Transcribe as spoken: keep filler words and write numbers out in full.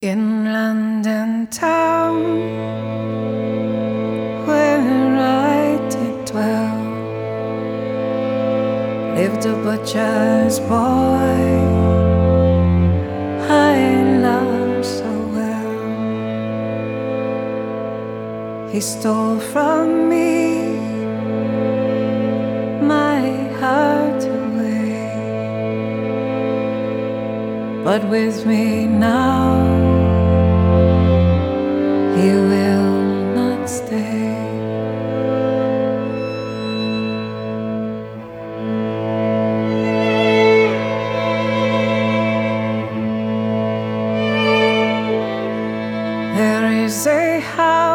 In London town, where I did dwell, lived a butcher's boy I loved so well. He stole from me my heart away, but with me now he will not stay. There is a house